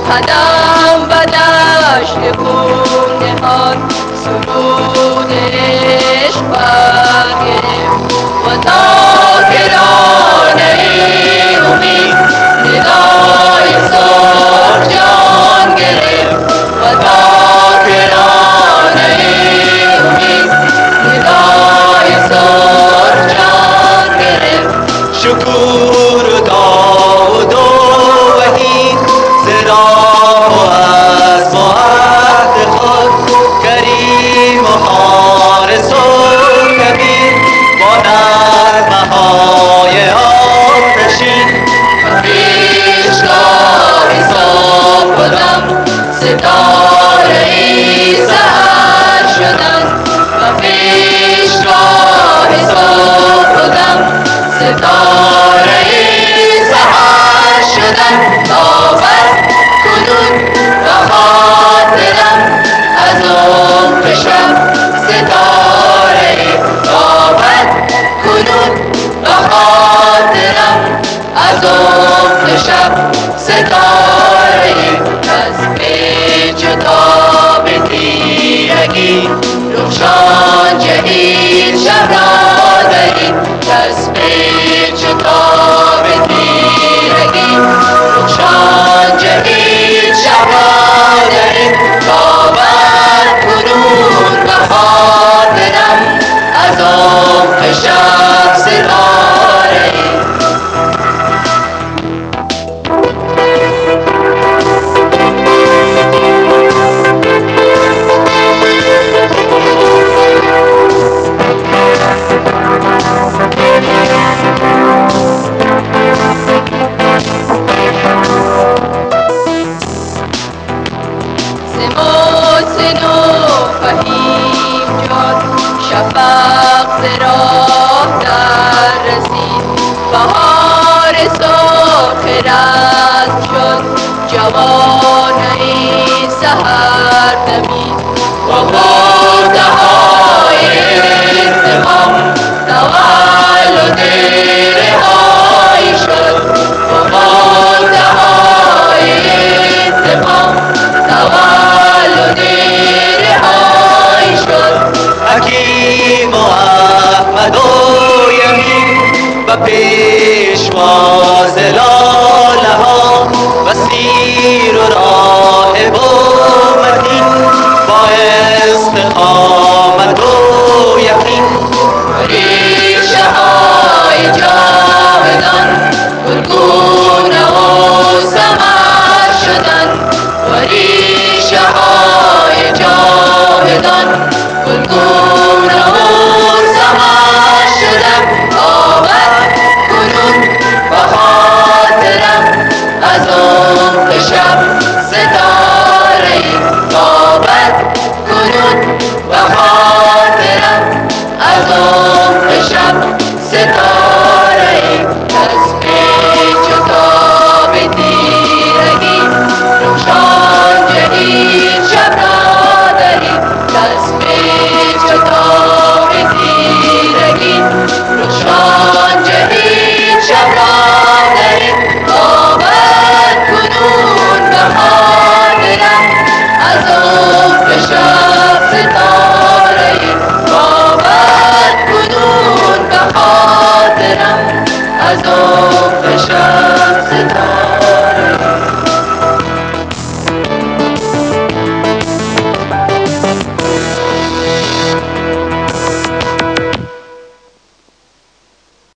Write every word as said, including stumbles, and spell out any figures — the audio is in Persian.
قدم و دشت خون نهاد، سرود عشق برگرفت و تا کرانه امید ندای صبح جان گرفت و تا کرانه امید ندای صبح جان گرفت. شکور و داود و وحید زراه و از با عهد خود، کریم و حارس و کبیر با نغمه های آتشین. و پیشگاه صبح و دم ستاره ای سحر شدند و پیشگاه صبح و دم ستاره ای سحر شدند. تابد کنون و خاطرم از افق شب ستاره ای، تابد کنون و خاطرم از افق شب ستاره ای. از پیچ و تاب تیرگی رخشان جهید شب را درید، از پیچ و تاب تیرگی رخشان جهید شب را درید. تابد کنون و خاطرم از افق شب ستاره ای. شفق ز راه در رسید، بهار صبح خرد شد، جوانه ای سحر دمید.